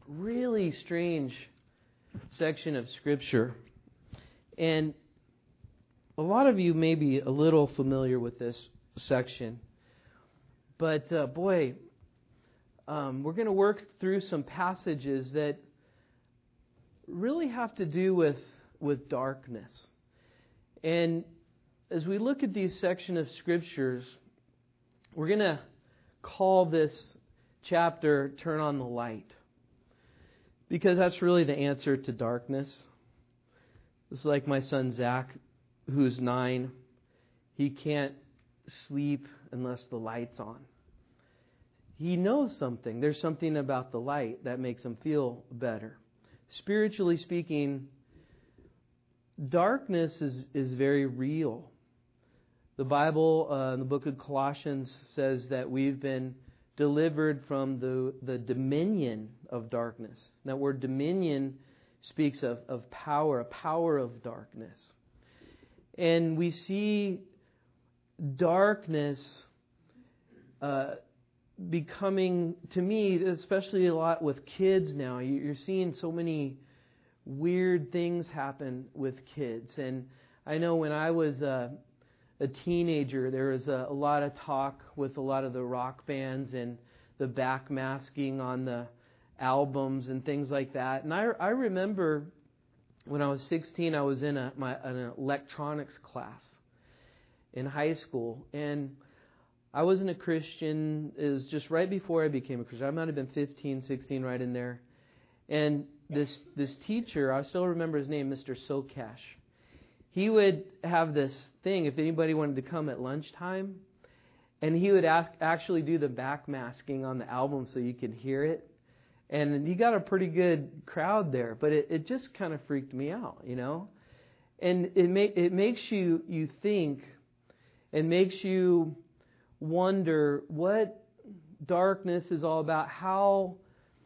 really strange section of Scripture. And a lot of you may be a little familiar with this section. But we're going to work through some passages that really have to do with darkness. And as we look at these section of Scriptures, we're going to call this chapter Turn on the Light. Because that's really the answer to darkness. It's like my son Zach, who's 9. He can't sleep unless the light's on. He knows something. There's something about the light that makes him feel better. Spiritually speaking, darkness is very real. The Bible, in the book of Colossians, says that we've been delivered from the dominion of darkness. That word dominion speaks of power, a power of darkness. And we see darkness becoming, to me, especially a lot with kids now, you're seeing so many weird things happen with kids. And I know when I was a teenager, there was a lot of talk with a lot of the rock bands and the backmasking on the albums and things like that. And I remember when I was 16, I was in an electronics class in high school. And I wasn't a Christian. It was just right before I became a Christian. I might have been 15, 16, right in there. And this teacher, I still remember his name, Mr. Sokesh. He would have this thing if anybody wanted to come at lunchtime, and he would actually do the backmasking on the album so you could hear it. And he got a pretty good crowd there, but it just kind of freaked me out, you know. And it makes you think, and makes you wonder what darkness is all about. How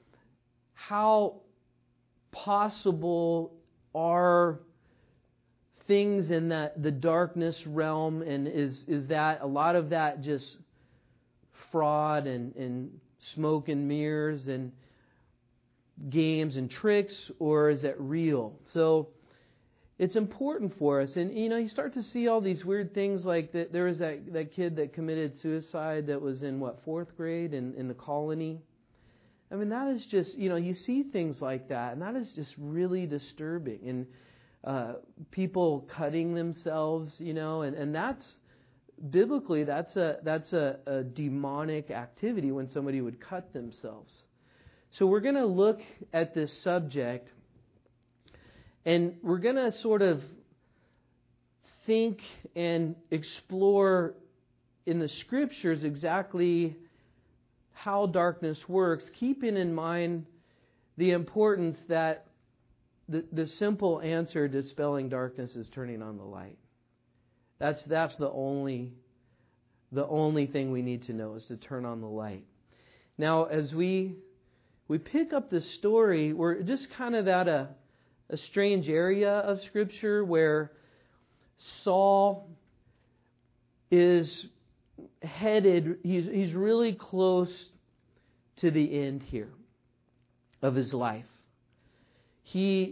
possible are things in the darkness realm, and is that a lot of that just fraud and smoke and mirrors and games and tricks, or is it real? So it's important for us. And you start to see all these weird things, like that. There was that kid that committed suicide that was in 4th grade in the colony. I mean, that is just, you see things like that, and that is just really disturbing. And people cutting themselves, and that's biblically, that's a demonic activity when somebody would cut themselves. So we're going to look at this subject, and we're going to sort of think and explore in the Scriptures exactly how darkness works, keeping in mind the importance that the simple answer to dispelling darkness is turning on the light. That's the only thing we need to know, is to turn on the light. Now, as we pick up the story, we're just kind of at a strange area of Scripture where Saul is headed, he's really close to the end here of his life. He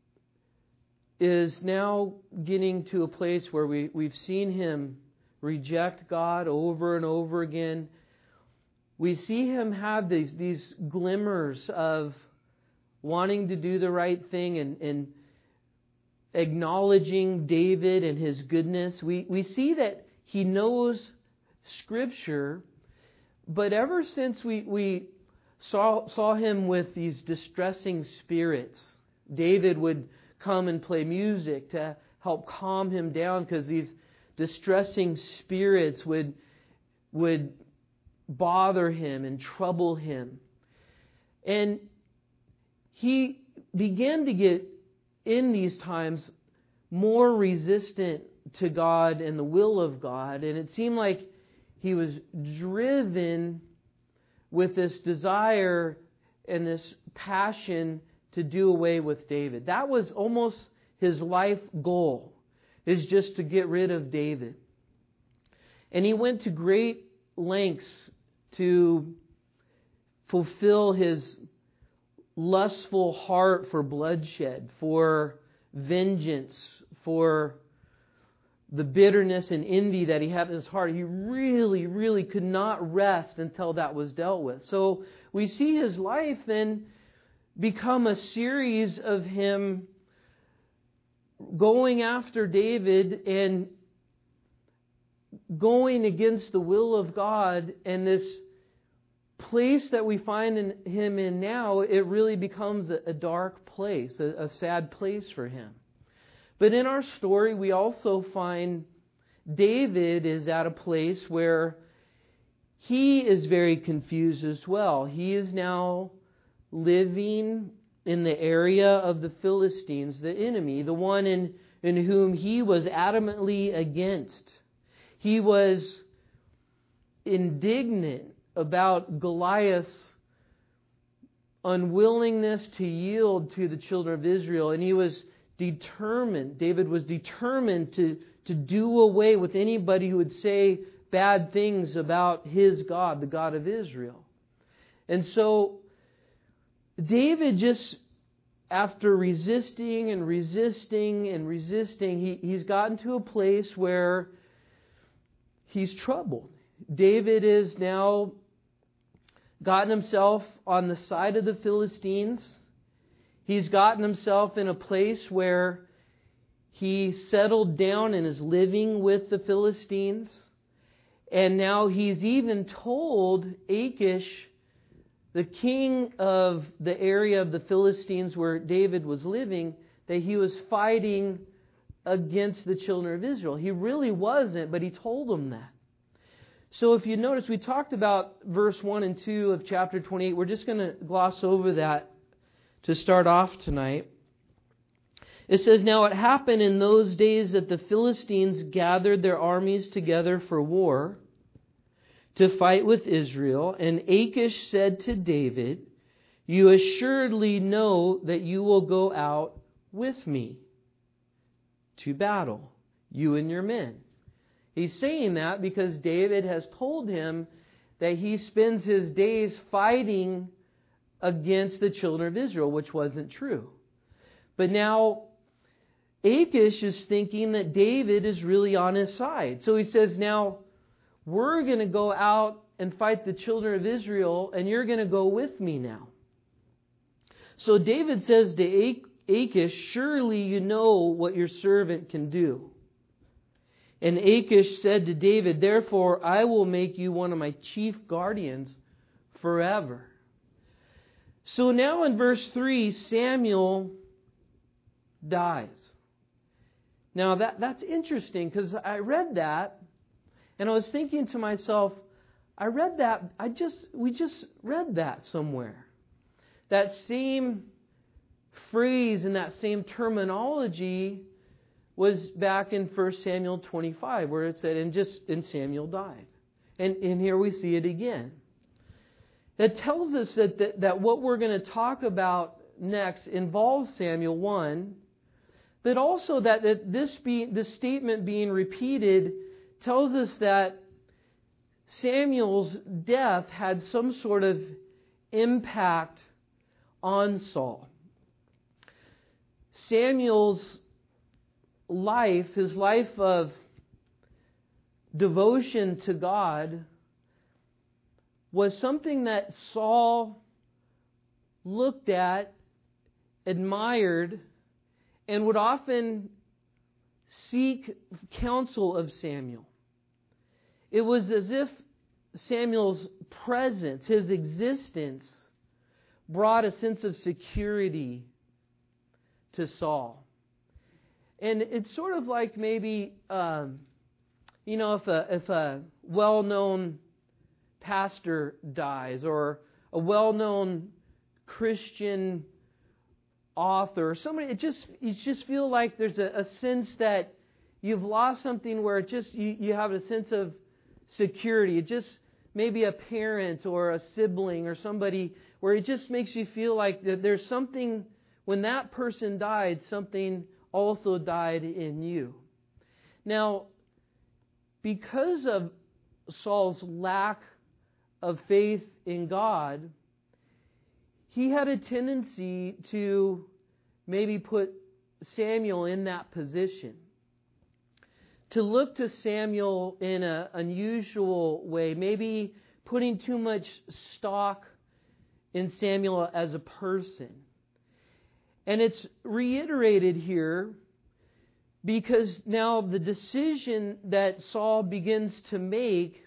is now getting to a place where we've seen him reject God over and over again. We see him have these glimmers of wanting to do the right thing and acknowledging David and his goodness. We see that he knows Scripture, but ever since we saw him with these distressing spirits, David would come and play music to help calm him down, because these distressing spirits would bother him and trouble him. And he began to get, in these times, more resistant to God and the will of God. And it seemed like he was driven with this desire and this passion to do away with David. That was almost his life goal, is just to get rid of David. And he went to great lengths to fulfill his lustful heart for bloodshed, for vengeance, for the bitterness and envy that he had in his heart. He really, really could not rest until that was dealt with. So we see his life then become a series of him going after David and going against the will of God, and this place that we find him in now, it really becomes a dark place, a sad place for him. But in our story, we also find David is at a place where he is very confused as well. He is now living in the area of the Philistines, the enemy, the one in whom he was adamantly against. He was indignant about Goliath's unwillingness to yield to the children of Israel, and he was determined, David was determined to do away with anybody who would say bad things about his God, the God of Israel. And so David just, after resisting and resisting and resisting, he's gotten to a place where he's troubled. David is now gotten himself on the side of the Philistines. He's gotten himself in a place where he settled down and is living with the Philistines. And now he's even told Achish, the king of the area of the Philistines where David was living, that he was fighting against the children of Israel. He really wasn't, but he told them that. So if you notice, we talked about verse 1 and 2 of chapter 28. We're just going to gloss over that to start off tonight. It says, "Now it happened in those days that the Philistines gathered their armies together for war to fight with Israel. And Achish said to David, 'You assuredly know that you will go out with me to battle, you and your men.'" He's saying that because David has told him that he spends his days fighting against the children of Israel, which wasn't true. But now Achish is thinking that David is really on his side. So he says, "Now we're going to go out and fight the children of Israel, and you're going to go with me now." So David says to Achish, "Surely you know what your servant can do." And Achish said to David, "Therefore I will make you one of my chief guardians forever." So now in verse 3, Samuel dies. Now that's interesting, because I read that and I was thinking to myself, we just read that somewhere. That same phrase and that same terminology was back in 1 Samuel 25, where it said, and Samuel died. And here we see it again. That tells us that what we're going to talk about next involves Samuel 1, but also that this statement being repeated tells us that Samuel's death had some sort of impact on Saul. Samuel's life, his life of devotion to God, was something that Saul looked at, admired, and would often seek counsel of Samuel. It was as if Samuel's presence, his existence, brought a sense of security to Saul. And it's sort of like maybe, if a well-known pastor dies, or a well-known Christian author, or somebody, you just feel like there's a sense that you've lost something where you have a sense of security. It just maybe a parent or a sibling or somebody where it just makes you feel like that there's something, when that person died, something also died in you. Now, because of Saul's lack of faith in God, he had a tendency to maybe put Samuel in that position. To look to Samuel in an unusual way, maybe putting too much stock in Samuel as a person. And it's reiterated here because now the decision that Saul begins to make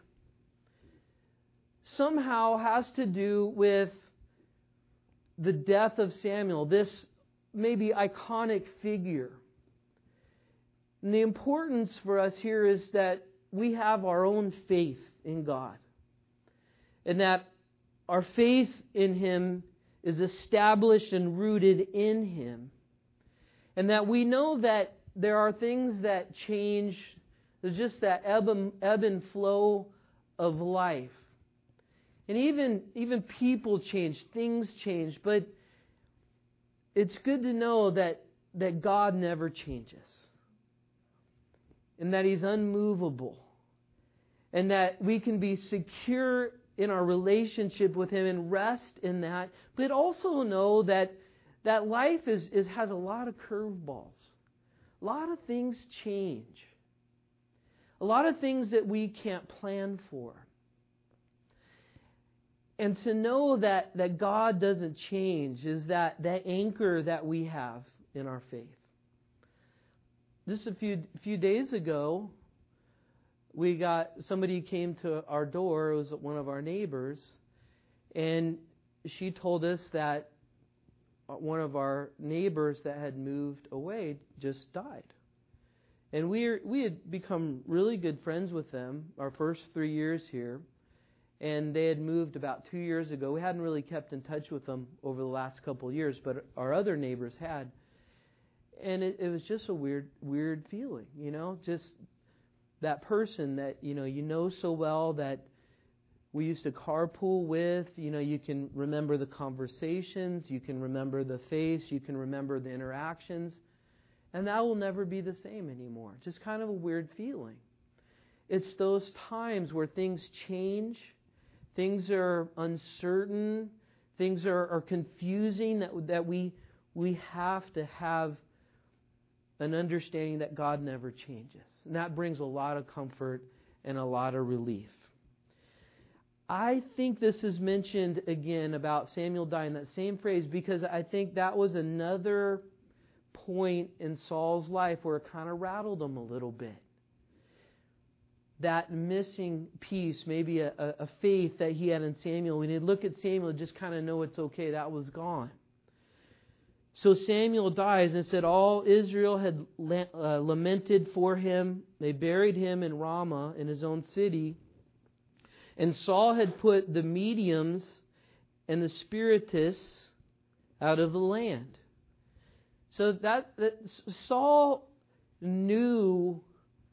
somehow has to do with the death of Samuel, this maybe iconic figure. And the importance for us here is that we have our own faith in God. And that our faith in Him is established and rooted in Him. And that we know that there are things that change. There's just that ebb and flow of life. And even people change, things change. But it's good to know that God never changes. And that He's unmovable. And that we can be secure in our relationship with Him and rest in that. But also know that life has a lot of curveballs. A lot of things change. A lot of things that we can't plan for. And to know that God doesn't change is that anchor that we have in our faith. Just a few days ago, somebody came to our door. It was one of our neighbors, and she told us that one of our neighbors that had moved away just died. And we had become really good friends with them our first 3 years here, and they had moved about 2 years ago. We hadn't really kept in touch with them over the last couple of years, but our other neighbors had. And it was just a weird feeling, just that person that, you know so well, that we used to carpool with. You can remember the conversations, you can remember the face, you can remember the interactions, and that will never be the same anymore. Just kind of a weird feeling. It's those times where things change, things are uncertain, things are confusing, that we have to have an understanding that God never changes. And that brings a lot of comfort and a lot of relief. I think this is mentioned again about Samuel dying, that same phrase, because I think that was another point in Saul's life where it kind of rattled him a little bit. That missing piece, maybe a faith that he had in Samuel. When he'd look at Samuel and just kind of know it's okay, that was gone. So Samuel dies, and it said all Israel had lamented for him. They buried him in Ramah, in his own city. And Saul had put the mediums and the spiritists out of the land. So that Saul knew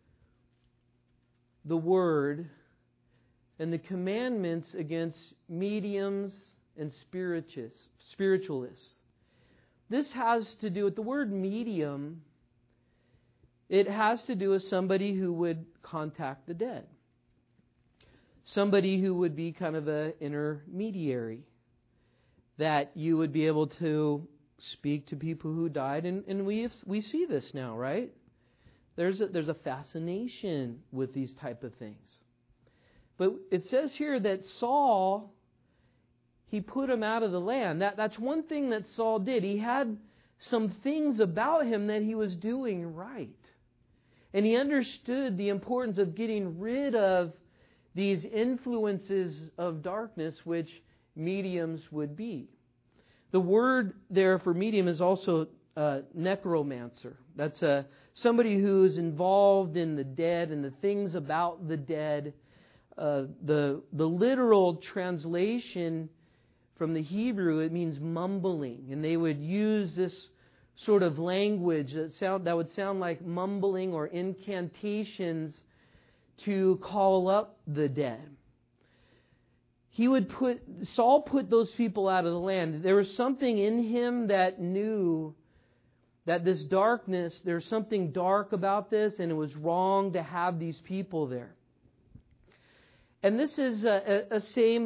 the word and the commandments against mediums and spiritualists. This has to do with the word medium. It has to do with somebody who would contact the dead. Somebody who would be kind of an intermediary. That you would be able to speak to people who died. And we see this now, right? There's a fascination with these type of things. But it says here that Saul, he put him out of the land. That's one thing that Saul did. He had some things about him that he was doing right. And he understood the importance of getting rid of these influences of darkness, which mediums would be. The word there for medium is also necromancer. That's somebody who is involved in the dead and the things about the dead. The literal translation from the Hebrew, it means mumbling, and they would use this sort of language that would sound like mumbling or incantations to call up the dead. Saul put those people out of the land. There was something in him that knew that this darkness, there's something dark about this, and it was wrong to have these people there. And this is a same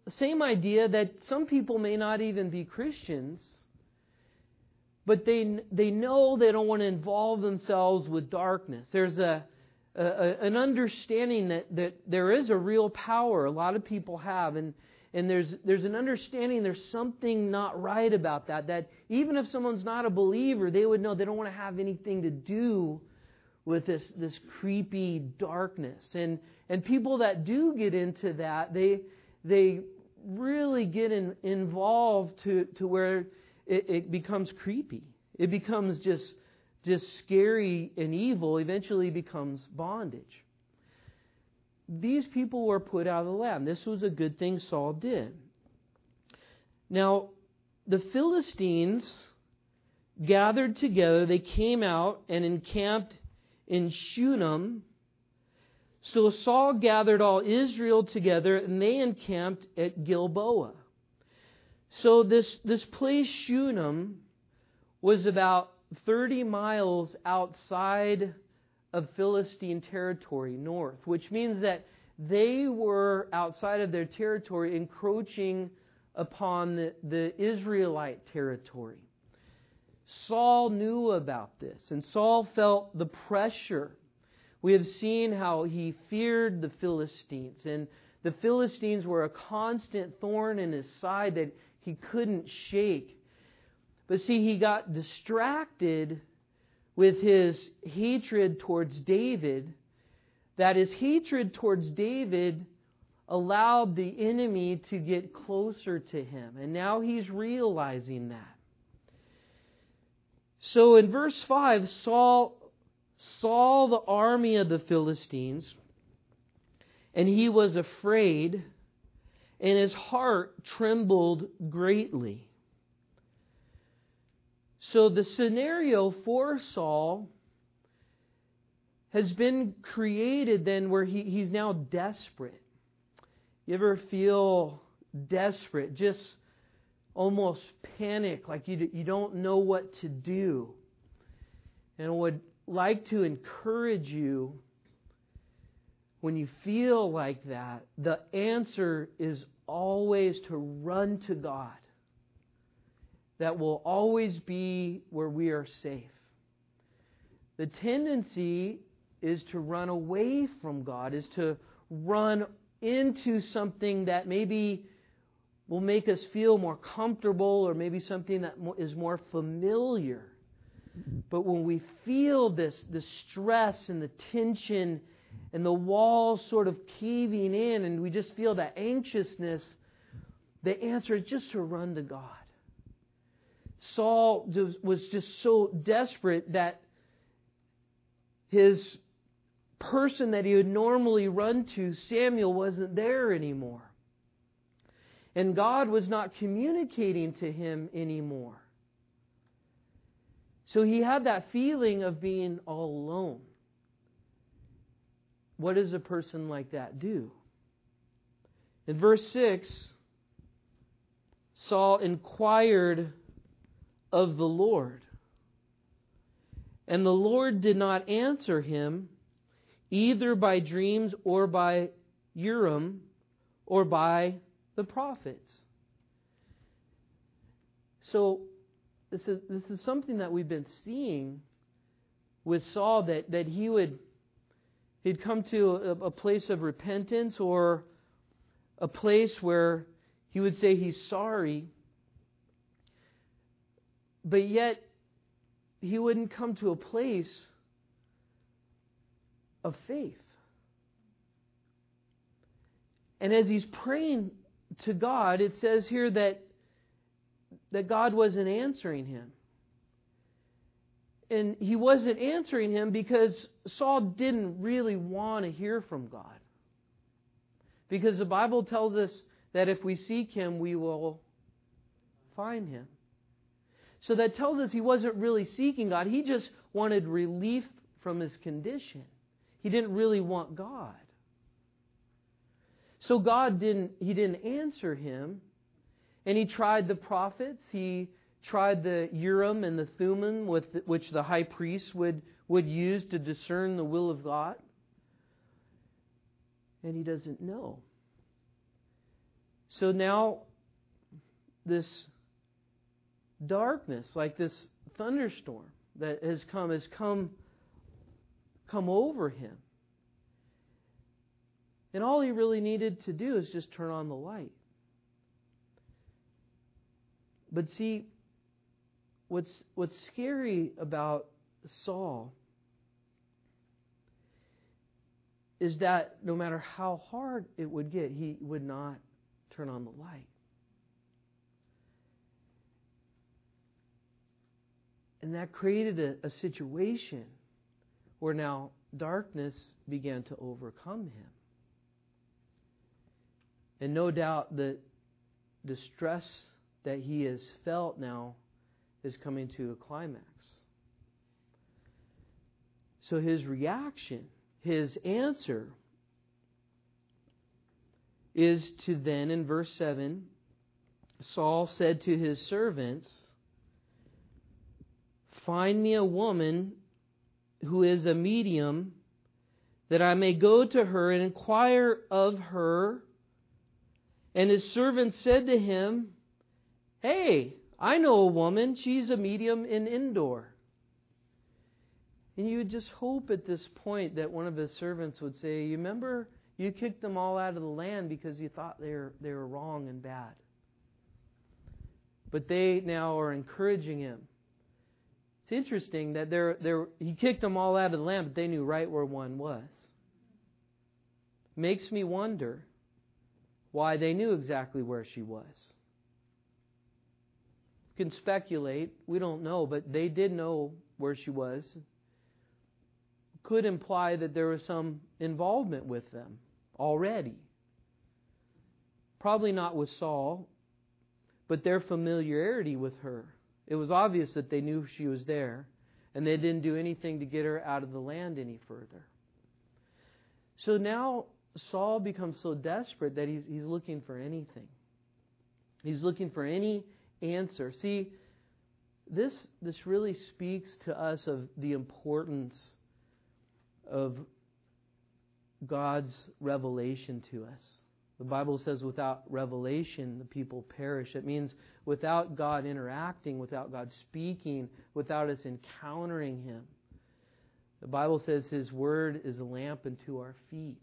same idea that some people may not even be Christians, but they know they don't want to involve themselves with darkness. There's an understanding that there is a real power a lot of people have, and there's an understanding there's something not right about that even if someone's not a believer, they would know they don't want to have anything to do with this creepy darkness. And people that do get into that, they really get involved to where it becomes creepy. It becomes just scary and evil, eventually becomes bondage. These people were put out of the land. This was a good thing Saul did. Now, the Philistines gathered together. They came out and encamped in Shunem. So Saul gathered all Israel together, and they encamped at Gilboa. So this place, Shunem, was about 30 miles outside of Philistine territory, north, which means that they were outside of their territory, encroaching upon the Israelite territory. Saul knew about this, and Saul felt the pressure. We have seen how he feared the Philistines, and the Philistines were a constant thorn in his side that he couldn't shake. But see, he got distracted with his hatred towards David, that his hatred towards David allowed the enemy to get closer to him. And now he's realizing that. So in verse 5, Saul saw the army of the Philistines, and he was afraid, and his heart trembled greatly. So the scenario for Saul has been created then where he's now desperate. You ever feel desperate? Just almost panic, like you don't know what to do. And I would like to encourage you, when you feel like that, the answer is always to run to God. That will always be where we are safe. The tendency is to run away from God, is to run into something that maybe will make us feel more comfortable, or maybe something that is more familiar. But when we feel the stress and the tension and the walls sort of caving in, and we just feel that anxiousness, the answer is just to run to God. Saul was just so desperate that his person that he would normally run to, Samuel, wasn't there anymore. And God was not communicating to him anymore. So he had that feeling of being all alone. What does a person like that do? In verse 6, Saul inquired of the Lord. And the Lord did not answer him, either by dreams or by Urim or by the prophets. So this is something that we've been seeing with Saul, that he'd come to a place of repentance, or a place where he would say he's sorry, but yet he wouldn't come to a place of faith. And as he's praying to God, it says here that God wasn't answering him. And he wasn't answering him because Saul didn't really want to hear from God. Because the Bible tells us that if we seek Him, we will find Him. So that tells us he wasn't really seeking God. He just wanted relief from his condition. He didn't really want God. So God didn't answer him. And he tried the prophets. He tried the Urim and the Thummim, which the high priest would use to discern the will of God. And he doesn't know. So now this darkness, like this thunderstorm that has come over him. And all he really needed to do is just turn on the light. But see, what's scary about Saul is that no matter how hard it would get, he would not turn on the light. And that created a situation where now darkness began to overcome him. And no doubt the distress that he has felt now is coming to a climax. So his reaction, his answer, is to then, in verse 7, Saul said to his servants, "Find me a woman who is a medium, that I may go to her and inquire of her." And his servant said to him, "Hey, I know a woman. She's a medium in Endor." And you would just hope at this point that one of his servants would say, "You remember you kicked them all out of the land because you thought they were wrong and bad." But they now are encouraging him. It's interesting that he kicked them all out of the land, but they knew right where one was. Makes me wonder why they knew exactly where she was. You can speculate. We don't know, but they did know where she was. Could imply that there was some involvement with them already. Probably not with Saul, but their familiarity with her. It was obvious that they knew she was there, and they didn't do anything to get her out of the land any further. So now Saul becomes so desperate that he's looking for anything. He's looking for any answer. See, this really speaks to us of the importance of God's revelation to us. The Bible says without revelation, the people perish. It means without God interacting, without God speaking, without us encountering Him. The Bible says His Word is a lamp unto our feet.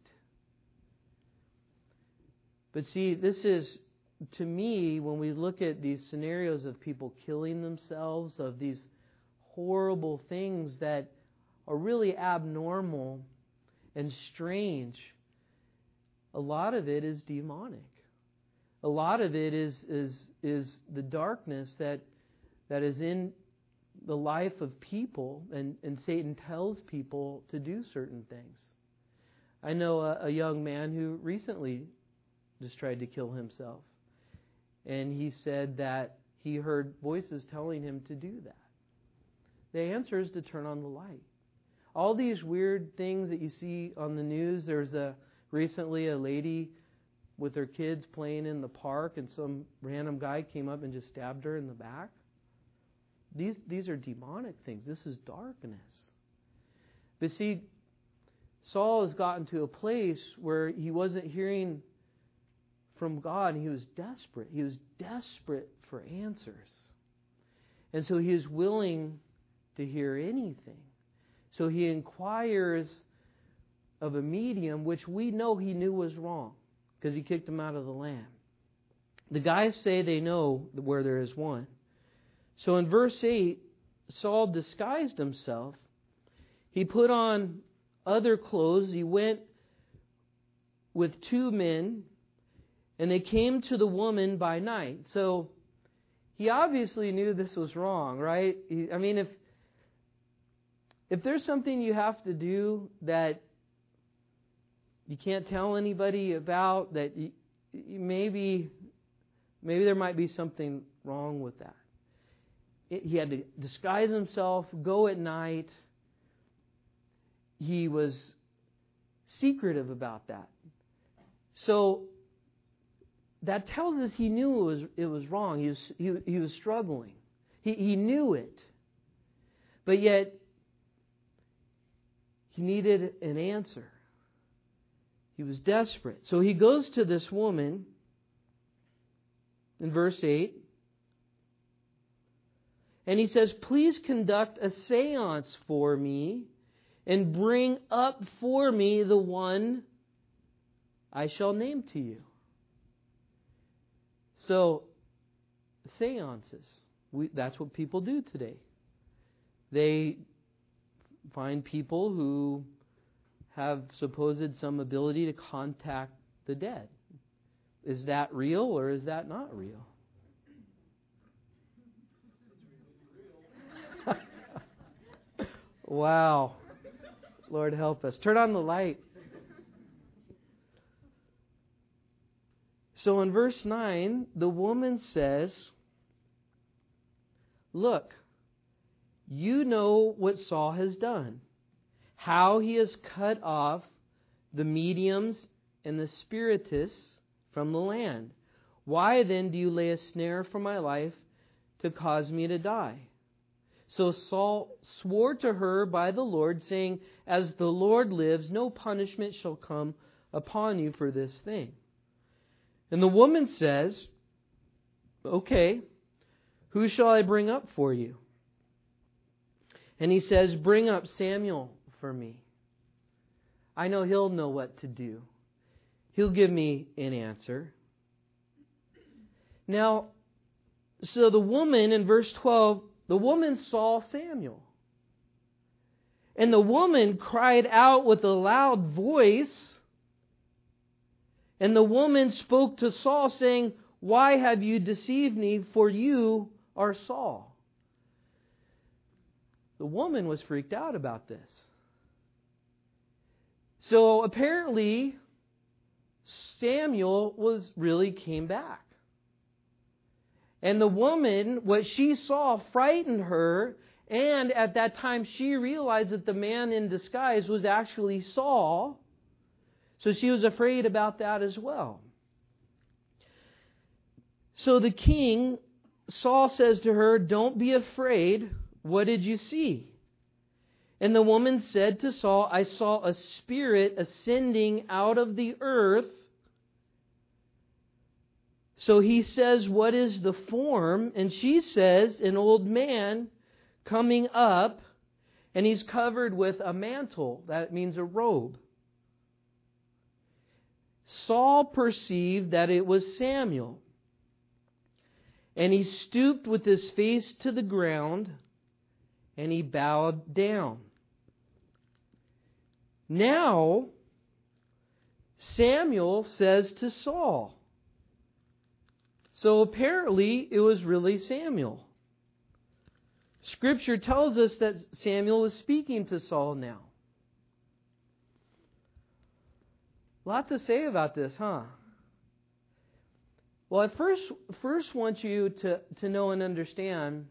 But see, this is, to me, when we look at these scenarios of people killing themselves, of these horrible things that are really abnormal and strange, a lot of it is demonic. A lot of it is the darkness that is in the life of people, and Satan tells people to do certain things. I know a young man who recently just tried to kill himself. And he said that he heard voices telling him to do that. The answer is to turn on the light. All these weird things that you see on the news, there's recently a lady with her kids playing in the park, and some random guy came up and just stabbed her in the back. These are demonic things. This is darkness. But see, Saul has gotten to a place where he wasn't hearing from God, and he was desperate. He was desperate for answers. And so he is willing to hear anything. So he inquires of a medium, which we know he knew was wrong, because he kicked him out of the land. The guys say they know where there is one. So in verse 8, Saul disguised himself. He put on other clothes. He went with 2 men, and they came to the woman by night. So he obviously knew this was wrong, right? I mean, if there's something you have to do that you can't tell anybody about, that maybe there might be something wrong with that. He had to disguise himself, go at night. He was secretive about that. So that tells us he knew it was wrong. He was struggling. He knew it. But yet, he needed an answer. He was desperate. So he goes to this woman, in verse 8. And he says, please conduct a seance for me and bring up for me the one I shall name to you. So, seances. That's what people do today. They find people who have supposed some ability to contact the dead. Is that real or is that not real? Wow. Lord help us. Turn on the light. So in verse 9, the woman says, look, you know what Saul has done, how he has cut off the mediums and the spiritists from the land. Why then do you lay a snare for my life to cause me to die? So Saul swore to her by the Lord, saying, as the Lord lives, no punishment shall come upon you for this thing. And the woman says, okay, who shall I bring up for you? And he says, bring up Samuel for me. I know he'll know what to do. He'll give me an answer. Now, so the woman in verse 12, the woman saw Samuel. And the woman cried out with a loud voice. And the woman spoke to Saul, saying, why have you deceived me? For you are Saul. The woman was freaked out about this. So apparently, Samuel really came back. And the woman, what she saw frightened her. And at that time, she realized that the man in disguise was actually Saul. So she was afraid about that as well. So the king, Saul says to her, don't be afraid. What did you see? And the woman said to Saul, I saw a spirit ascending out of the earth. So he says, what is the form? And she says, an old man coming up, and he's covered with a mantle. That means a robe. Saul perceived that it was Samuel. And he stooped with his face to the ground, and he bowed down. Now, Samuel says to Saul. So apparently, it was really Samuel. Scripture tells us that Samuel is speaking to Saul now. A lot to say about this, huh? Well, I first want you to know and understand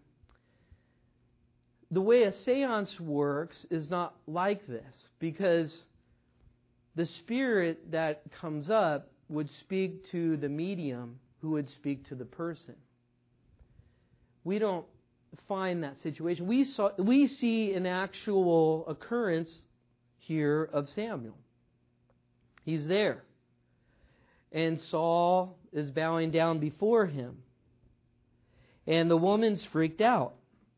the way a seance works is not like this, because the spirit that comes up would speak to the medium who would speak to the person. We don't find that situation. We see an actual occurrence here of Samuel. He's there. And Saul is bowing down before him. And the woman's freaked out.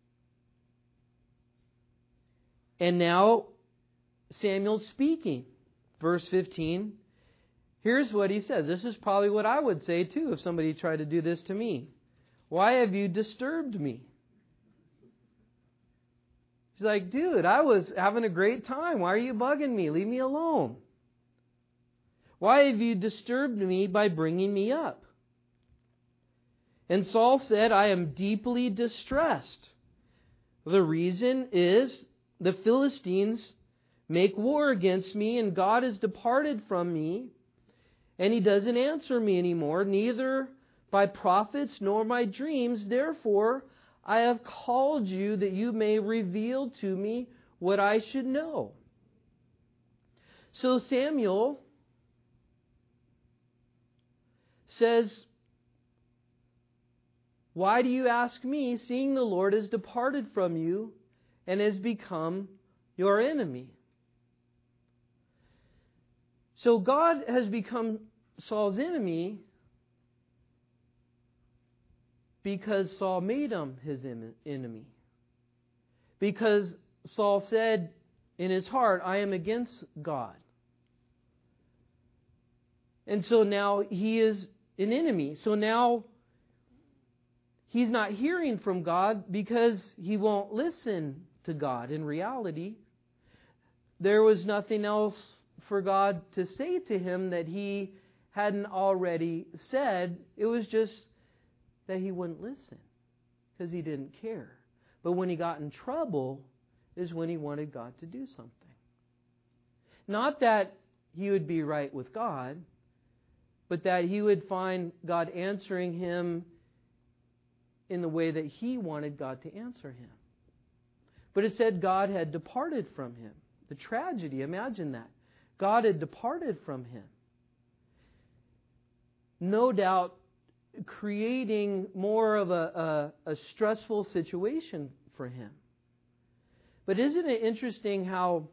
And now Samuel's speaking. Verse 15. Here's what he says. This is probably what I would say too if somebody tried to do this to me. Why have you disturbed me? He's like, dude, I was having a great time. Why are you bugging me? Leave me alone. Why have you disturbed me by bringing me up? And Saul said, I am deeply distressed. The reason is the Philistines make war against me, and God has departed from me, and He doesn't answer me anymore, neither by prophets nor my dreams. Therefore, I have called you that you may reveal to me what I should know. So Samuel says, why do you ask me, seeing the Lord has departed from you and has become your enemy? So God has become Saul's enemy Because Saul made him his enemy. Because Saul said in his heart, I am against God. And so now he is an enemy. So now he's not hearing from God because he won't listen to God. In reality, there was nothing else for God to say to him that he hadn't already said. It was just that he wouldn't listen because he didn't care. But when he got in trouble is when he wanted God to do something. Not that he would be right with God, but that he would find God answering him in the way that he wanted God to answer him. But it said God had departed from him. The tragedy, imagine that. God had departed from him. No doubt creating more of a stressful situation for him. But isn't it interesting how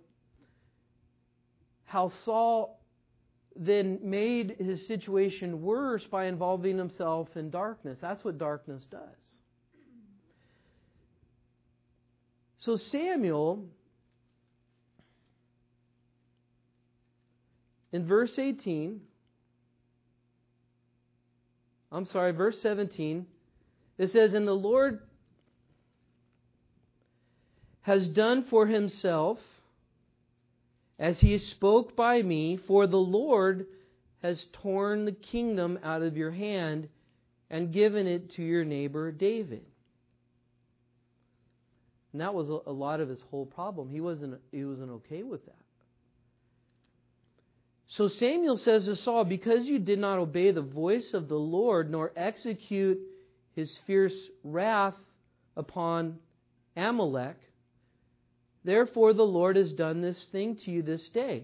Saul then made his situation worse by involving himself in darkness? That's what darkness does. So Samuel, in verse 17, it says, And the Lord has done for himself as he spoke by me, for the Lord has torn the kingdom out of your hand and given it to your neighbor David. And that was a lot of his whole problem. He wasn't okay with that. So Samuel says to Saul, Because you did not obey the voice of the Lord, nor execute his fierce wrath upon Amalek, therefore the Lord has done this thing to you this day,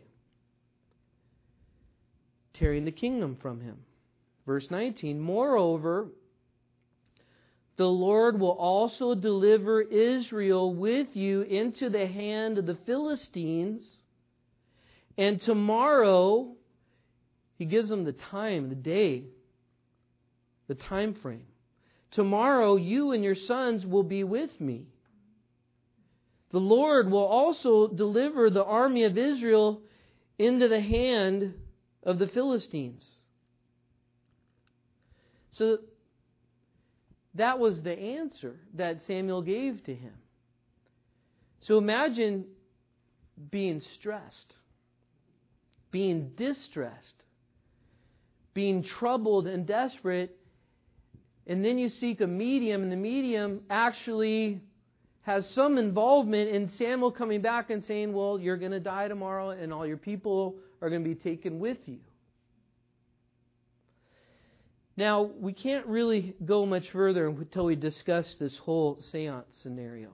tearing the kingdom from him. Verse 19, Moreover, the Lord will also deliver Israel with you into the hand of the Philistines. And tomorrow, he gives them the time, the day, the time frame. Tomorrow, you and your sons will be with me. The Lord will also deliver the army of Israel into the hand of the Philistines. So that was the answer that Samuel gave to him. So imagine being stressed, being distressed, being troubled and desperate, and then you seek a medium, and the medium actually has some involvement in Samuel coming back and saying, well, you're going to die tomorrow and all your people are going to be taken with you. Now, we can't really go much further until we discuss this whole seance scenario.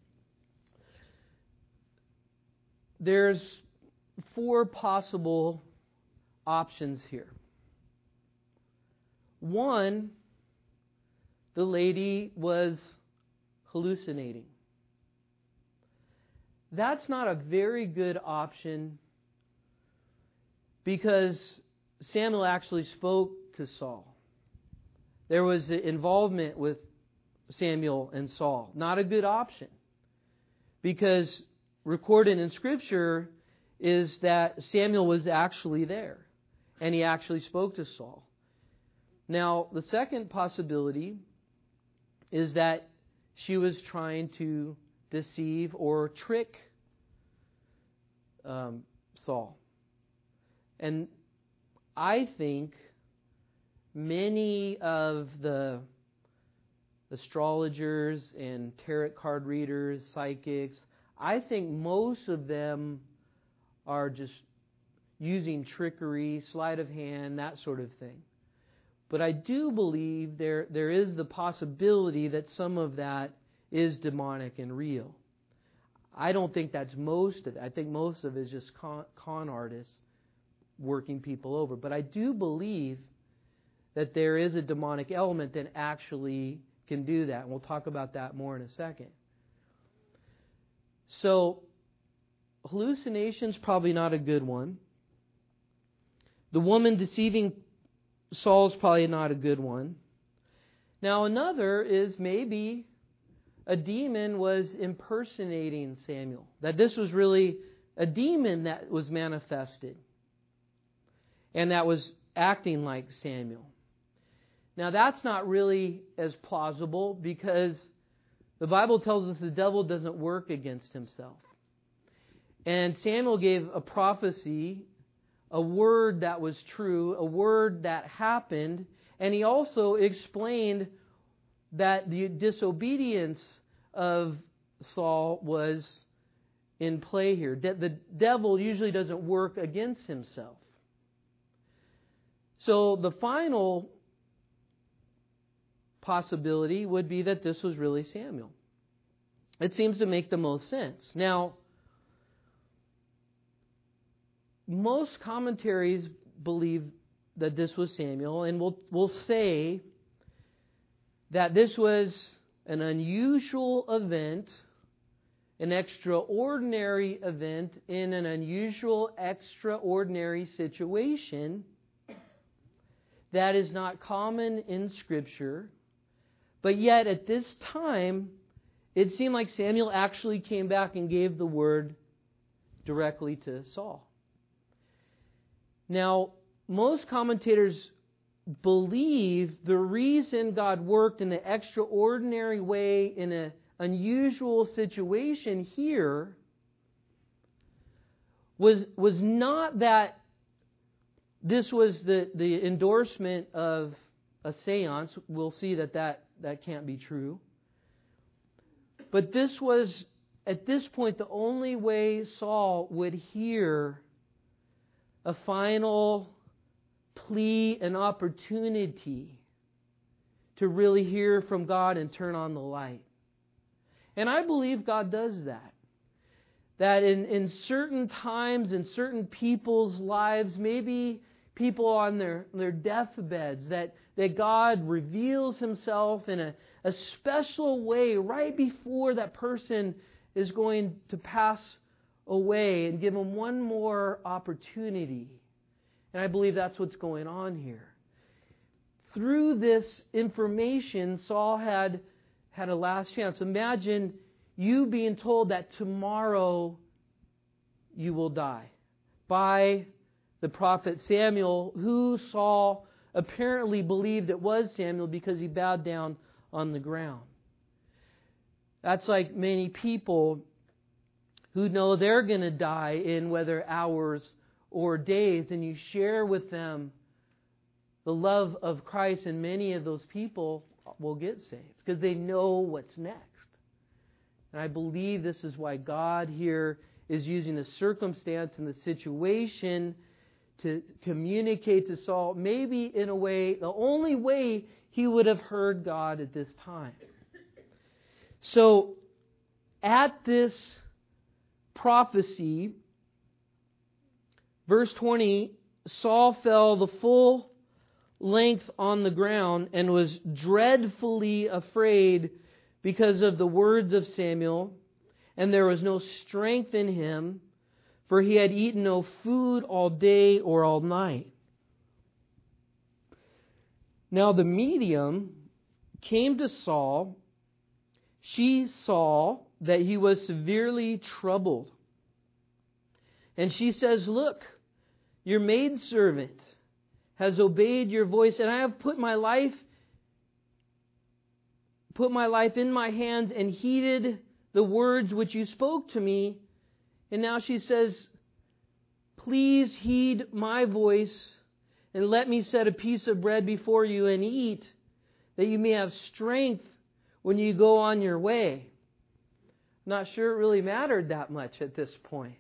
There's 4 possible options here. 1, the lady was hallucinating. That's not a very good option because Samuel actually spoke to Saul. There was involvement with Samuel and Saul. Not a good option because recorded in Scripture is that Samuel was actually there and he actually spoke to Saul. Now, the second possibility is that she was trying to deceive or trick Saul. And I think many of the astrologers and tarot card readers, psychics, I think most of them are just using trickery, sleight of hand, that sort of thing. But I do believe there is the possibility that some of that is demonic and real. I don't think that's most of it. I think most of it is just con artists working people over. But I do believe that there is a demonic element that actually can do that. And we'll talk about that more in a second. So, hallucination's probably not a good one. The woman deceiving Saul's probably not a good one. Now another is maybe a demon was impersonating Samuel. That this was really a demon that was manifested. And that was acting like Samuel. Now that's not really as plausible because the Bible tells us the devil doesn't work against himself. And Samuel gave a prophecy, a word that was true, a word that happened, and he also explained that the disobedience of Saul was in play here. The devil usually doesn't work against himself. So the final possibility would be that this was really Samuel. It seems to make the most sense. Now, most commentaries believe that this was Samuel, and will say that this was an unusual event, an extraordinary event in an unusual, extraordinary situation that is not common in Scripture. But yet, at this time, it seemed like Samuel actually came back and gave the word directly to Saul. Now, most commentators believe the reason God worked in an extraordinary way in an unusual situation here was not that this was the endorsement of a seance. We'll see that can't be true. But this was, at this point, the only way Saul would hear a final plea, an opportunity to really hear from God and turn on the light. And I believe God does that. That in certain times, in certain people's lives, maybe people on their deathbeds, that God reveals Himself in a special way right before that person is going to pass away and give them one more opportunity. And I believe that's what's going on here. Through this information, Saul had a last chance. Imagine you being told that tomorrow you will die by the prophet Samuel, who Saul apparently believed it was Samuel because he bowed down on the ground. That's like many people who know they're going to die in whether hours or days, and you share with them the love of Christ, and many of those people will get saved because they know what's next. And I believe this is why God here is using the circumstance and the situation to communicate to Saul, maybe in a way, the only way he would have heard God at this time. So, at this prophecy, verse 20, Saul fell the full length on the ground and was dreadfully afraid because of the words of Samuel, and there was no strength in him, for he had eaten no food all day or all night. Now the medium came to Saul. She saw that he was severely troubled. And she says, "Look, your maidservant has obeyed your voice, and I have put my life in my hands and heeded the words which you spoke to me." And now she says, "Please heed my voice and let me set a piece of bread before you and eat, that you may have strength when you go on your way." I'm not sure it really mattered that much at this point.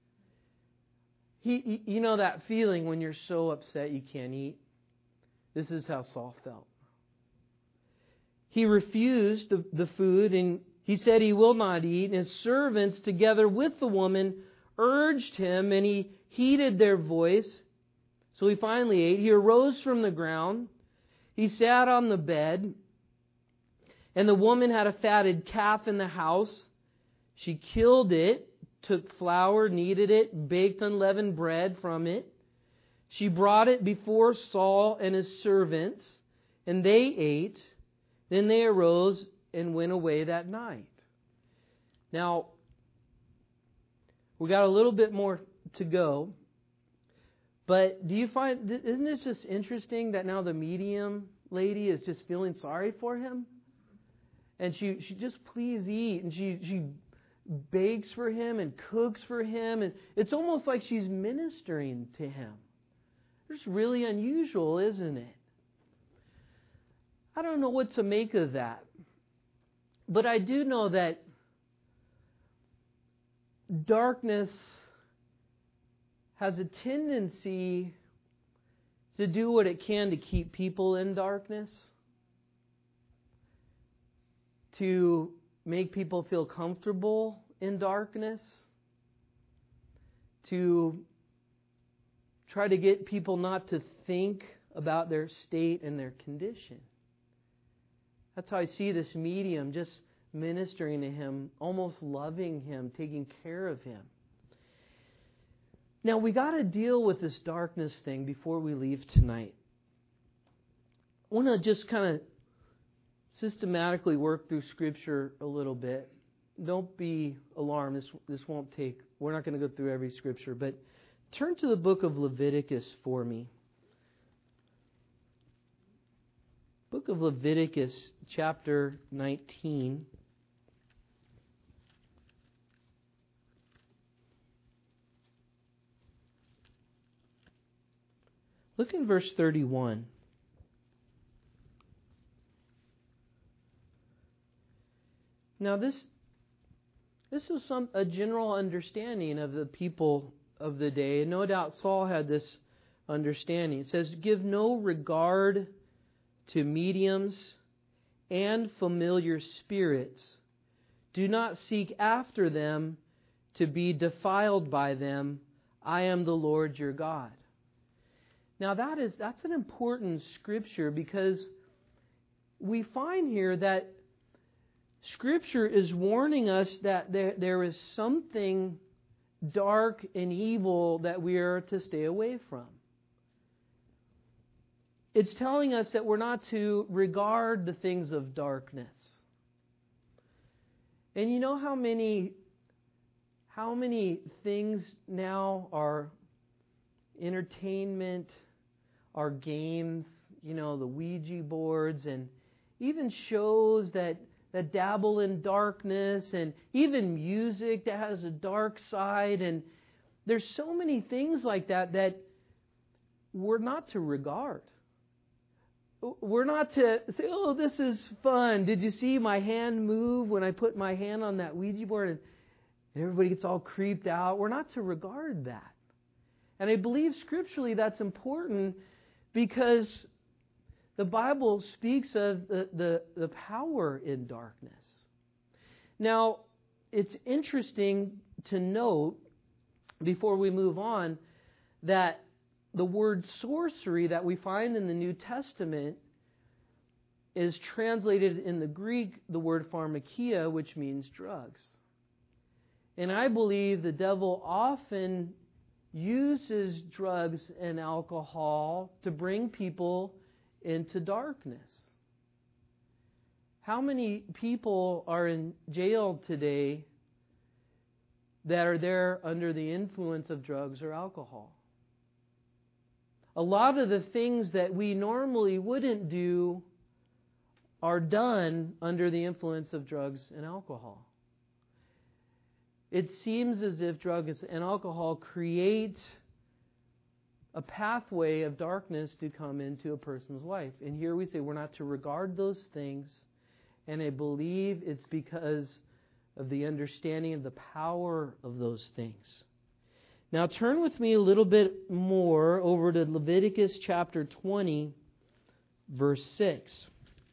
You know that feeling when you're so upset you can't eat? This is how Saul felt. He refused the food, and he said he will not eat. And his servants, together with the woman, urged him, and he heeded their voice. So he finally ate. He arose from the ground. He sat on the bed. And the woman had a fatted calf in the house. She killed it, took flour, kneaded it, baked unleavened bread from it. She brought it before Saul and his servants, and they ate. Then they arose and went away that night. Now, we got a little bit more to go. But do you find, isn't it just interesting that now the medium lady is just feeling sorry for him? And she just, please eat. And she bakes for him and cooks for him. And it's almost like she's ministering to him. It's really unusual, isn't it? I don't know what to make of that. But I do know that darkness has a tendency to do what it can to keep people in darkness, to make people feel comfortable in darkness, to try to get people not to think about their state and their condition. That's how I see this medium just ministering to him, almost loving him, taking care of him. Now, we got to deal with this darkness thing before we leave tonight. I want to just kind of systematically work through Scripture a little bit. Don't be alarmed. This won't take, we're not going to go through every Scripture, but turn to the book of Leviticus for me. Book of Leviticus, chapter 19. Look in verse 31. Now this is a general understanding of the people of the day, and no doubt Saul had this understanding. It says, "Give no regard to mediums and familiar spirits. Do not seek after them to be defiled by them. I am the Lord your God." Now that's an important scripture, because we find here that Scripture is warning us that there is something dark and evil that we are to stay away from. It's telling us that we're not to regard the things of darkness. And you know how many things now are entertainment, are games, the Ouija boards, and even shows that dabble in darkness, and even music that has a dark side. And there's so many things like that we're not to regard. We're not to say, "Oh, this is fun. Did you see my hand move when I put my hand on that Ouija board?" And everybody gets all creeped out. We're not to regard that. And I believe scripturally that's important, because the Bible speaks of the power in darkness. Now, it's interesting to note, before we move on, that the word sorcery that we find in the New Testament is translated in the Greek, the word pharmakia, which means drugs. And I believe the devil often uses drugs and alcohol to bring people into darkness. How many people are in jail today that are there under the influence of drugs or alcohol? A lot of the things that we normally wouldn't do are done under the influence of drugs and alcohol. It seems as if drugs and alcohol create a pathway of darkness to come into a person's life. And here we say we're not to regard those things. And I believe it's because of the understanding of the power of those things. Now turn with me a little bit more over to Leviticus chapter 20, verse 6.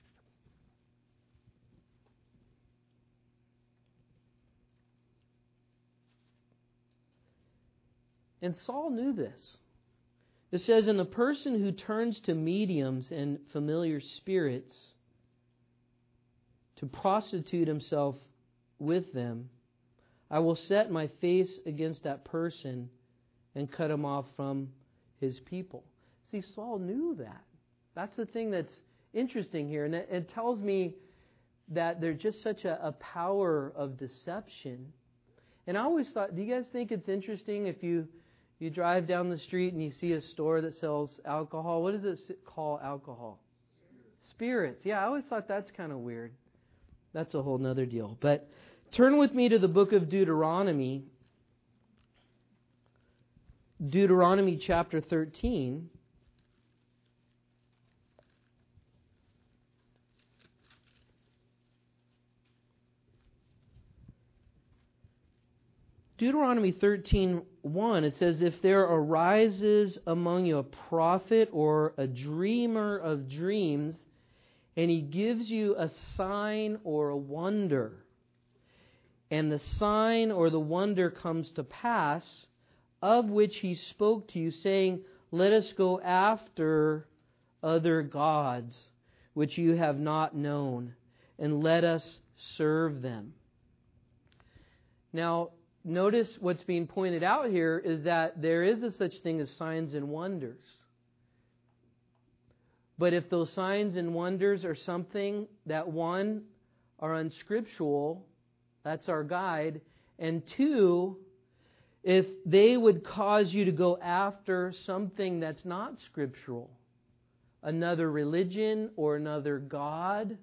And Saul knew this. It says, "And the person who turns to mediums and familiar spirits to prostitute himself with them, I will set my face against that person and cut him off from his people." See, Saul knew that. That's the thing that's interesting here. And it tells me that there's just such a power of deception. And I always thought, do you guys think it's interesting if you drive down the street and you see a store that sells alcohol? What does it call alcohol? Spirits. Yeah, I always thought that's kind of weird. That's a whole nother deal. But turn with me to the book of Deuteronomy. Deuteronomy chapter 13. Deuteronomy 13:1, it says, if there arises among you a prophet or a dreamer of dreams, and he gives you a sign or a wonder, and the sign or the wonder comes to pass, of which he spoke to you, saying, let us go after other gods, which you have not known, and let us serve them. Now, notice what's being pointed out here is that there is a such thing as signs and wonders. But if those signs and wonders are something that, one, are unscriptural, that's our guide, and two, if they would cause you to go after something that's not scriptural, another religion or another god,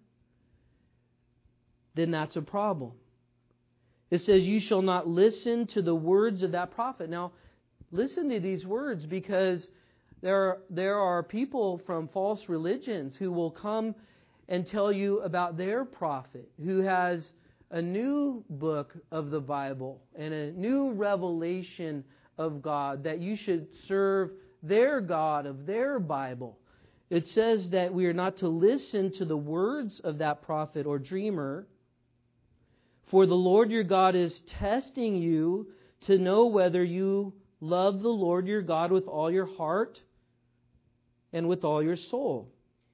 then that's a problem. It says, you shall not listen to the words of that prophet. Now, listen to these words, because there are people from false religions who will come and tell you about their prophet who has a new book of the Bible and a new revelation of God, that you should serve their God of their Bible. It says that we are not to listen to the words of that prophet or dreamer, for the Lord your God is testing you to know whether you love the Lord your God with all your heart and with all your soul.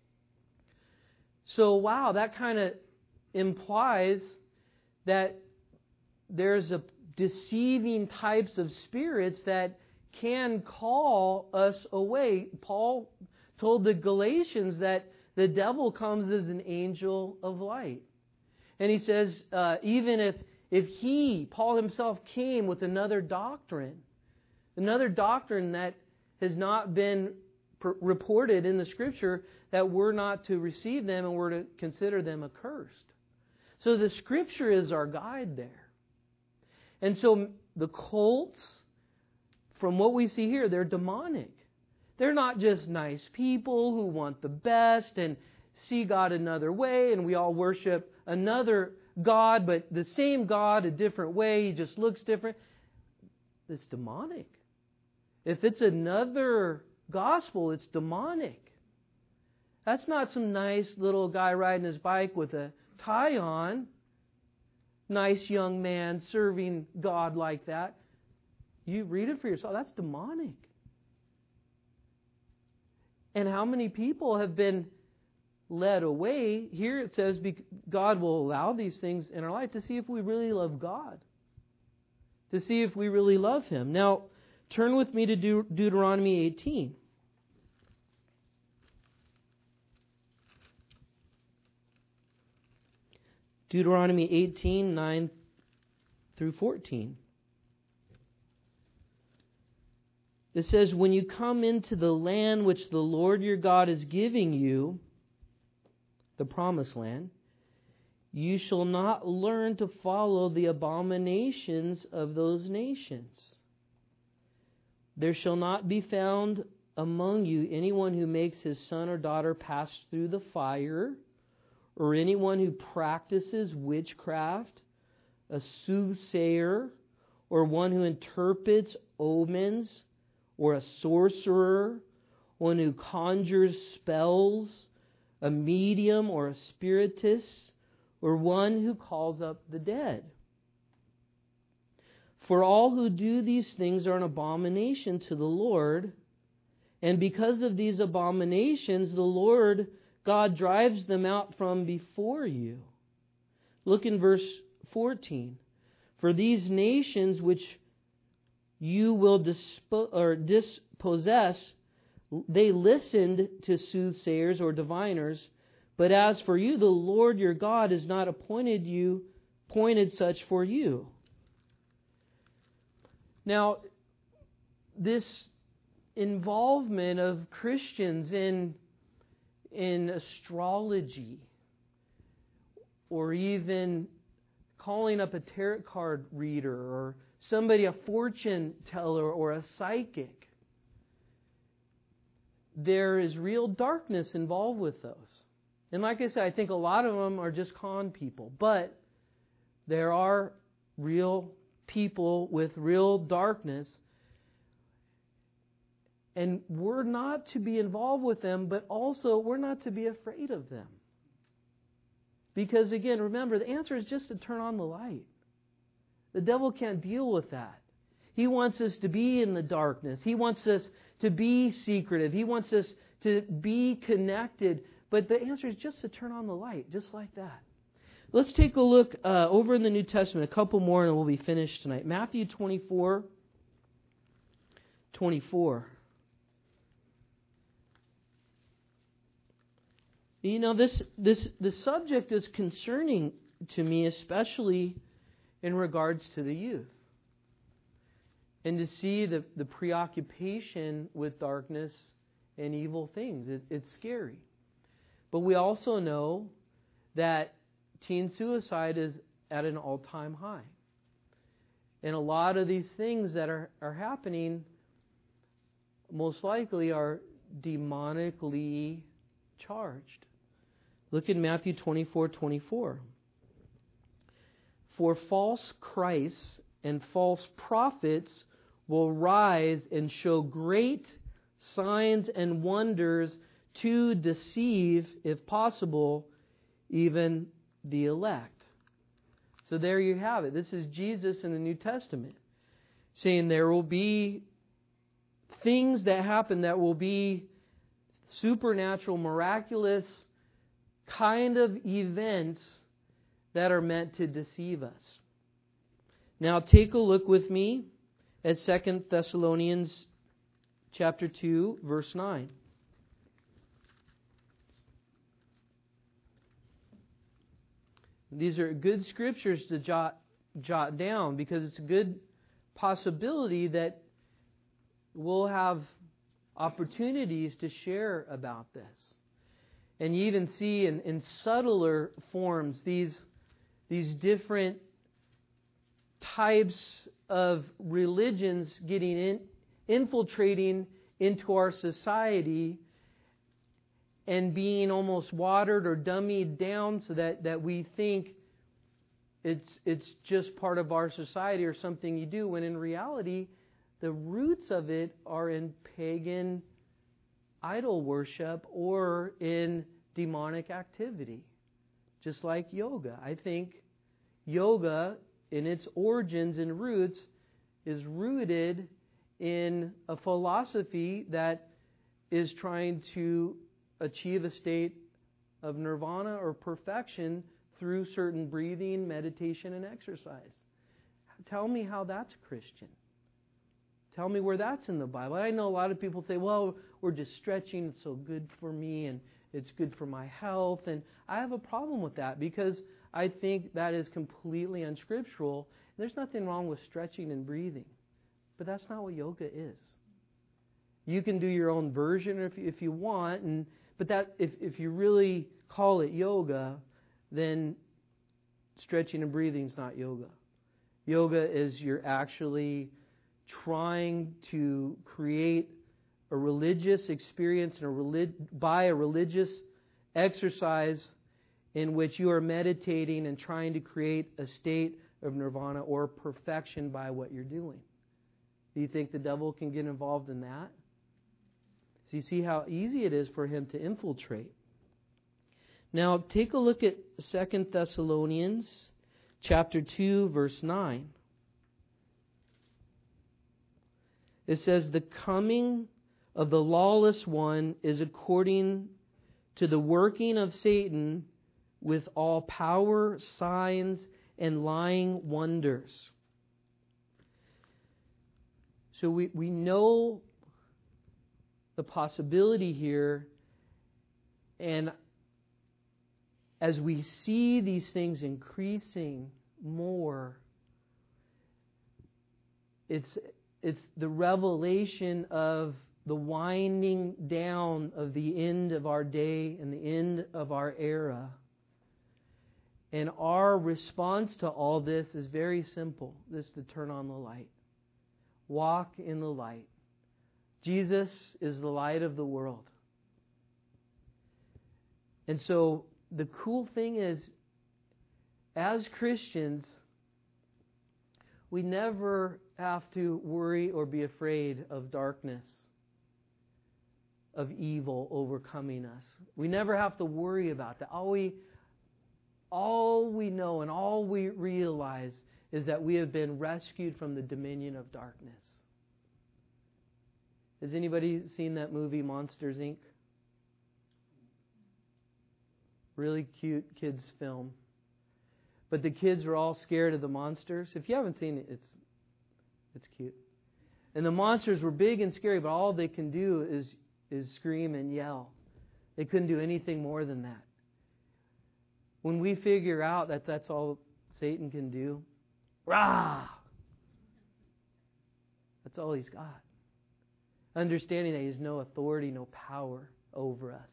So, wow, that kind of implies that there's a deceiving types of spirits that can call us away. Paul told the Galatians that the devil comes as an angel of light. And he says, even if Paul himself, came with another doctrine that has not been reported in the Scripture, that we're not to receive them and we're to consider them accursed. So the Scripture is our guide there. And so the cults, from what we see here, they're demonic. They're not just nice people who want the best and see God another way, and we all worship another God, but the same God a different way. He just looks different. It's demonic. If it's another gospel, it's demonic. That's not some nice little guy riding his bike with a tie on. Nice young man serving God like that. You read it for yourself. That's demonic. And how many people have been led away? Here it says God will allow these things in our life to see if we really love God. To see if we really love Him. Now, turn with me to Deuteronomy 18. Deuteronomy 18, 9 through 14. It says, when you come into the land which the Lord your God is giving you, the promised land, you shall not learn to follow the abominations of those nations. There shall not be found among you anyone who makes his son or daughter pass through the fire, or anyone who practices witchcraft, a soothsayer, or one who interprets omens, or a sorcerer, one who conjures spells, a medium or a spiritist, or one who calls up the dead. For all who do these things are an abomination to the Lord, and because of these abominations, the Lord God drives them out from before you. Look in verse 14. For these nations which you will dispossess, they listened to soothsayers or diviners, But as for you, the Lord your God has not appointed such for you. Now, this involvement of Christians in astrology, or even calling up a tarot card reader, or somebody, a fortune teller, or a psychic, there is real darkness involved with those. And like I said, I think a lot of them are just con people. But there are real people with real darkness. And we're not to be involved with them, but also we're not to be afraid of them. Because again, remember, the answer is just to turn on the light. The devil can't deal with that. He wants us to be in the darkness. He wants us to be secretive. He wants us to be connected. But the answer is just to turn on the light, just like that. Let's take a look over in the New Testament, a couple more, and we'll be finished tonight. Matthew 24:24. You know, this subject is concerning to me, especially in regards to the youth. And to see the preoccupation with darkness and evil things. It's scary. But we also know that teen suicide is at an all-time high. And a lot of these things that are happening most likely are demonically charged. Look at Matthew 24:24. For false Christs and false prophets will rise and show great signs and wonders to deceive, if possible, even the elect. So there you have it. This is Jesus in the New Testament saying there will be things that happen that will be supernatural, miraculous kind of events that are meant to deceive us. Now take a look with me at 2 Thessalonians chapter 2, verse 9. These are good scriptures to jot down, because it's a good possibility that we'll have opportunities to share about this. And you even see in subtler forms these different types of religions infiltrating into our society and being almost watered or dummied down so that we think it's just part of our society or something you do, when in reality the roots of it are in pagan idol worship or in demonic activity. Just like yoga. I think yoga in its origins and roots is rooted in a philosophy that is trying to achieve a state of nirvana or perfection through certain breathing, meditation, and exercise. Tell me how that's Christian. Tell me where that's in the Bible. I know a lot of people say, well, we're just stretching, it's so good for me, and it's good for my health. And I have a problem with that, because I think that is completely unscriptural. There's nothing wrong with stretching and breathing. But that's not what yoga is. You can do your own version if you want, but that if you really call it yoga, then stretching and breathing is not yoga. Yoga is you're actually trying to create a religious experience by a religious exercise in which you are meditating and trying to create a state of nirvana or perfection by what you're doing. Do you think the devil can get involved in that? So you see how easy it is for him to infiltrate. Now take a look at 2 Thessalonians chapter 2, verse 9. It says, the coming of the lawless one is according to the working of Satan with all power, signs, and lying wonders. So we know the possibility here, and as we see these things increasing more, it's the revelation of the winding down of the end of our day and the end of our era. And our response to all this is very simple. This is to turn on the light. Walk in the light. Jesus is the light of the world. And so the cool thing is, as Christians, we never have to worry or be afraid of darkness, of evil overcoming us. We never have to worry about that. All we know and all we realize is that we have been rescued from the dominion of darkness. Has anybody seen that movie, Monsters, Inc.? Really cute kids' film. But the kids were all scared of the monsters. If you haven't seen it, it's cute. And the monsters were big and scary, but all they can do is scream and yell. They couldn't do anything more than that. When we figure out that that's all Satan can do, rah! That's all he's got. Understanding that he has no authority, no power over us.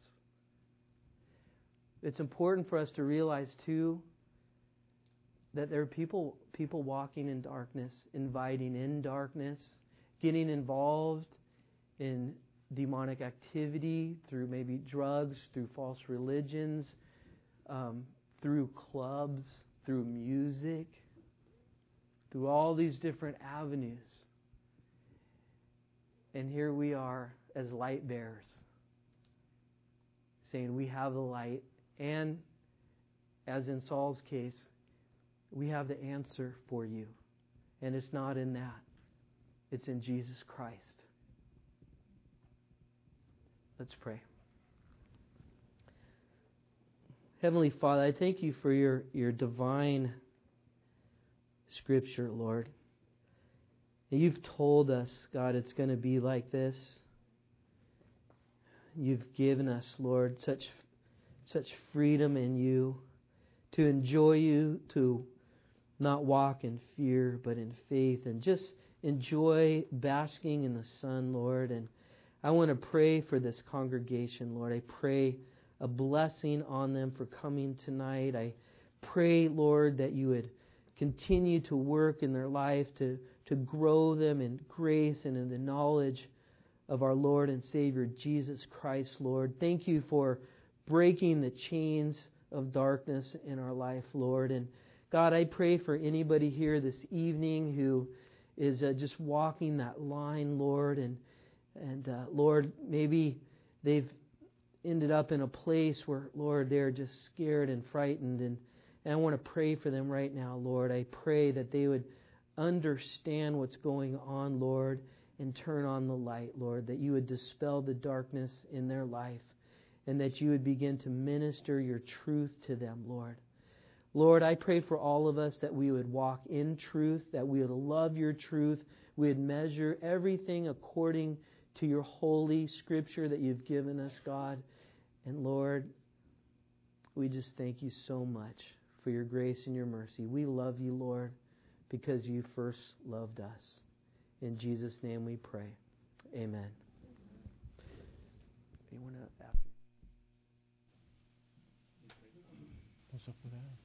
It's important for us to realize, too, that there are people walking in darkness, inviting in darkness, getting involved in demonic activity through maybe drugs, through false religions, through clubs, through music, through all these different avenues. And here we are as light bearers, saying we have the light, and as in Saul's case, we have the answer for you. And it's not in that. It's in Jesus Christ. Let's pray. Heavenly Father, I thank you for your divine Scripture, Lord. You've told us, God, it's going to be like this. You've given us, Lord, such freedom in you to enjoy you, to not walk in fear, but in faith, and just enjoy basking in the sun, Lord. And I want to pray for this congregation, Lord. I pray a blessing on them for coming tonight. I pray, Lord, that you would continue to work in their life to grow them in grace and in the knowledge of our Lord and Savior, Jesus Christ, Lord. Thank you for breaking the chains of darkness in our life, Lord. And God, I pray for anybody here this evening who is just walking that line, Lord. And Lord, maybe they've ended up in a place where, Lord, they're just scared and frightened. And I want to pray for them right now, Lord. I pray that they would understand what's going on, Lord, and turn on the light, Lord, that you would dispel the darkness in their life, and that you would begin to minister your truth to them, Lord. Lord, I pray for all of us that we would walk in truth, that we would love your truth, we would measure everything according to your holy Scripture that you've given us, God. And Lord, we just thank you so much for your grace and your mercy. We love you, Lord, because you first loved us. In Jesus' name we pray. Amen. Anyone after?